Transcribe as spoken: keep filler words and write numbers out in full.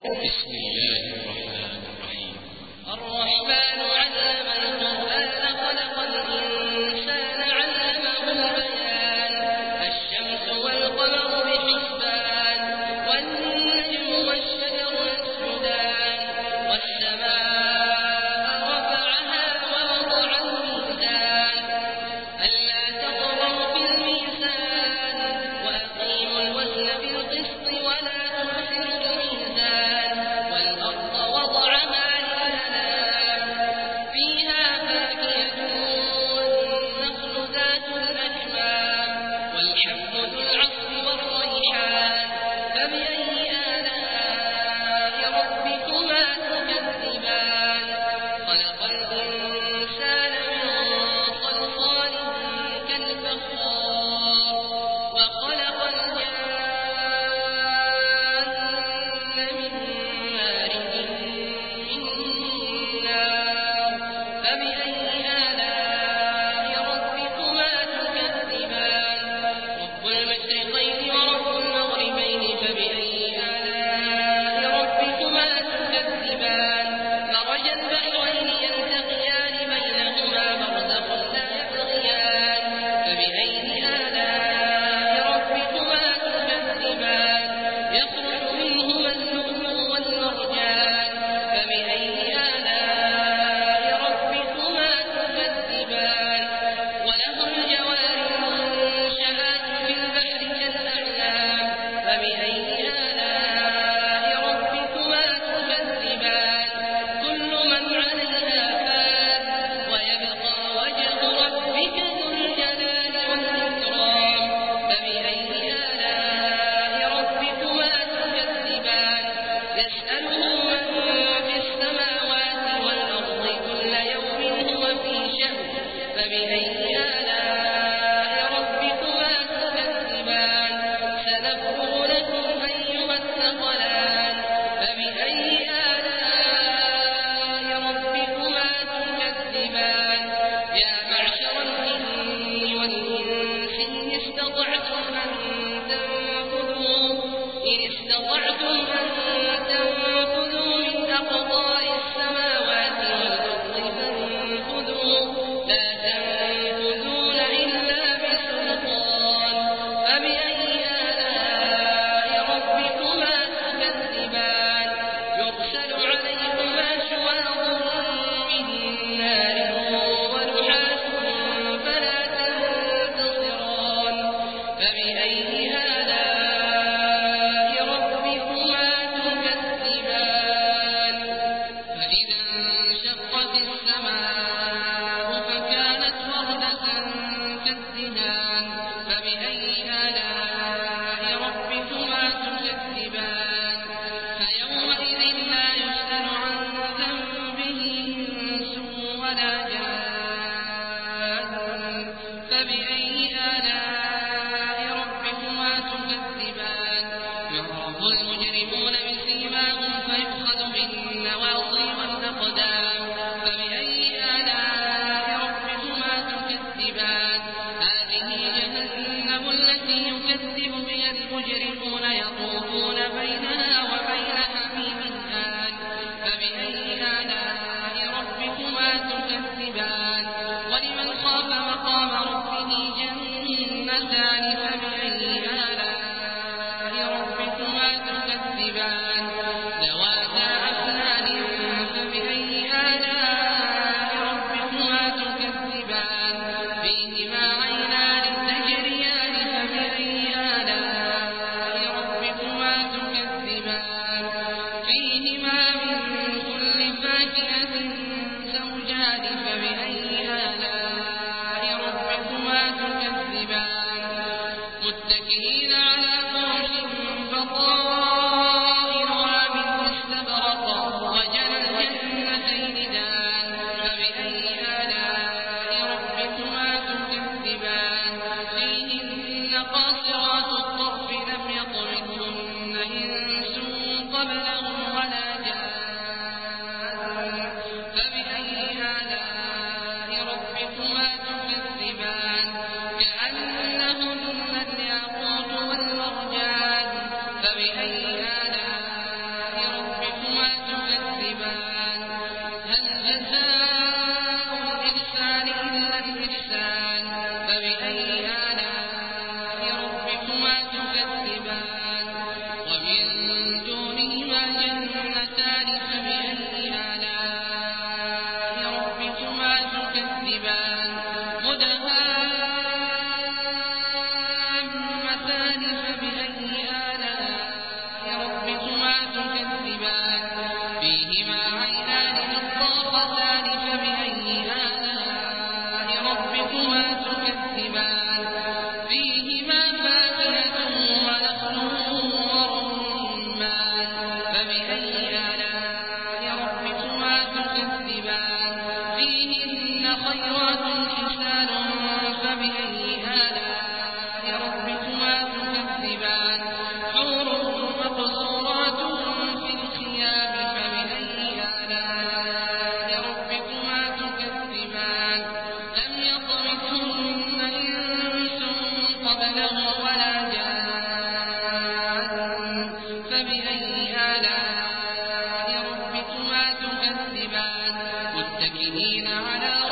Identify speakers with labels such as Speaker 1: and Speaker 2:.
Speaker 1: بسم الله الرحمن الرحيم.
Speaker 2: الرحمن علم القرآن خلق الإنسان علمه البيان الشمس والقمر بحسبان والنجم والشجر يسجدان والسماء رفعها ووضع الميزان ألا تطغوا في الميزان وأقيموا الوزن بالقسط ولا تخسروا الميزان والأرض وضعها للأنام فيها فاكهة والنخل ذات الأكمام والحب ذو العصف والريحان فبأي آلاء ربكما تكذبان خلق الإنسان من صلصال كالفخار وخلق الجان من مارج من نار فبأي آلاء ربكما تكذبان رب المشرقين ورب المغربين فبأي آلاء ربكما تكذبان مرج البحرين يلتقيان بينهما برزخ لا يبغيان فبأي آلاء ربكما تكذبان يخرج منهما اللؤلؤ والمرجان فبأي آلاء ربكما تكذبان وله الجوار المنشآت في البحر كالأعلام فبأي آلاء ربكما تكذبان كل من عليها فان ويبقى وجه ربك ذو الجلال والإكرام فبأي آلاء ربكما تكذبان يسأله من في السماوات والأرض كل يوم هو في شأن فبأي آلاء ربكما تكذبان سنفرغ لكم أيها الثقلان فبأي آلاء ربكما تكذبان يا معشر الجن والإنس إن استطعتم أن تنفذوا إن استطعتم أن تنفذوا من أقطار السماوات والأرض فانفذوا لا تنفذون إلا بسلطان فبأي آلاء ربكما تكذبان يرسل عليكما شواظ من نار ونحاس فلا تنتصران فبأي آلاء ربكما تكذبان فإذا انشقت السماء فكانت وردة كالدهان فبأي آلاء ربكما تكذبان فيومئذ لا يسأل عن ذنبه إنس ولا جان فبأي آلاء ربكما تكذبان يعرض المجرمون بسيماهم فيؤخذ بالنواصي والأقدام فبأي آلاء ربكما تكذبان هذه جهنم التي يكذب بها المجرمون يطوفون بينها وبين حميم آن فبأي آلاء ربكما تكذبان ولمن خاف مقام ربه جنتان فبأي آلاء ربكما تكذبان ذواتا أفنان فبأي آلاء ربكما تكذبان فيهما عينان تجريان فبأي آلاء ربكما تكذبان فيهما من كل فاكهة زوجان فبأي آلاء ربكما تكذبان متكئين على فرش بطائرها من استبرق وجنى الجنتين دان فبأي آلاء ربكما تكذبان فيهن قاصرات الطرف لم يطمثهن إنس قبلهم ولا جان متكئين على